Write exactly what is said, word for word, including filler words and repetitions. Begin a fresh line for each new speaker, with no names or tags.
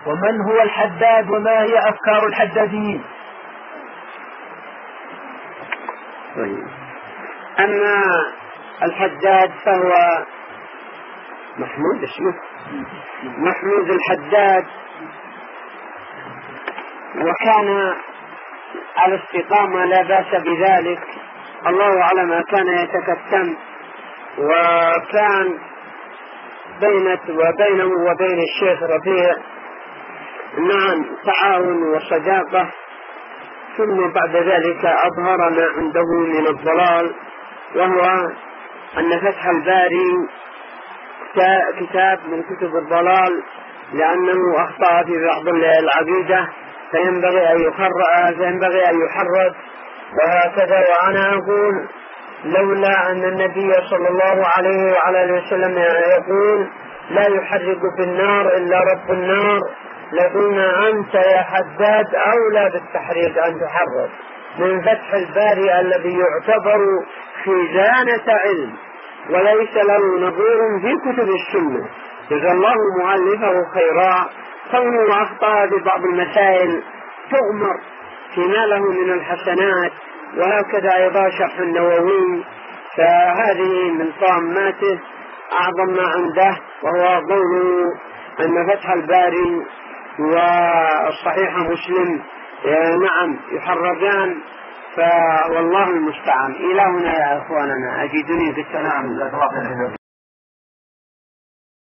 ومن هو الحداد وما هي أفكار الحدادين؟
أما الحداد فهو محمود اسمه محمود الحداد، وكان على استقامة لا بأس بذلك، الله أعلم كان يتكتم، وكان بينه وبينه وبين الشيخ رفيع نعم تعاون وصداقة. ثم بعد ذلك أظهر ما عنده من الضلال، وهو أن فتح الباري كتاب من كتب الضلال، لأنه أخطأ في بعض العقيدة فينبغي أن يخرج فينبغي أن يحرج، وهكذا. وأنا أقول لولا أن النبي صلى الله عليه وعلى آله وسلم يقول لا يحرق في النار إلا رب النار، لقلنا أنت يا حداد أولى بالتحريق أن تحرق من فتح الباري الذي يعتبر خزانة علم وليس له نظير في كتب السنة، جزا الله مؤلفه خيرا. كونه أخطأ ببعض المسائل تؤمر فيما له من الحسنات، وهكذا أيضا شرح النووي، فهذه من طاماته أعظم ما عنده، وهو قوله أن فتح الباري والصحيح مسلم نعم يحرجان، فوالله المستعان. إلى هنا يا أخواننا، أجدني بالسلام.